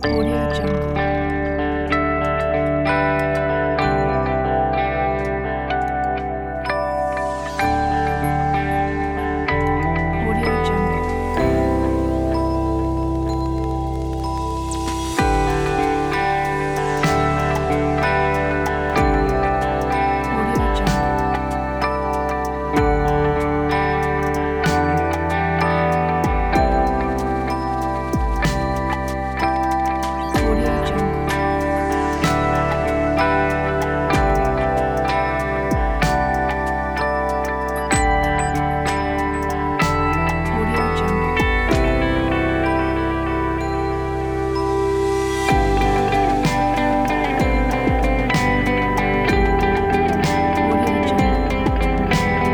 Audio Jungle. Audio Jungle. Audio Jungle. Audio Jungle. Audio Jungle. Audio Jungle.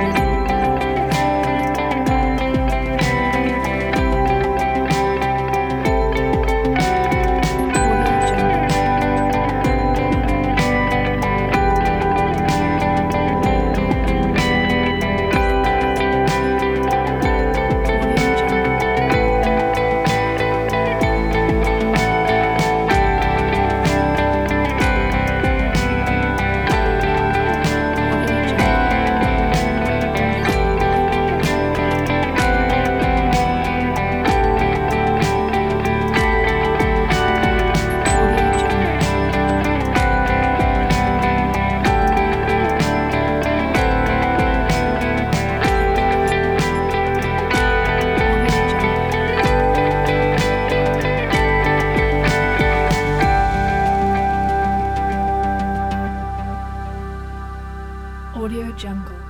Audio Jungle. Audio Jungle. Audio Jungle. Audio Jungle. Audio Jungle. Audio Jungle.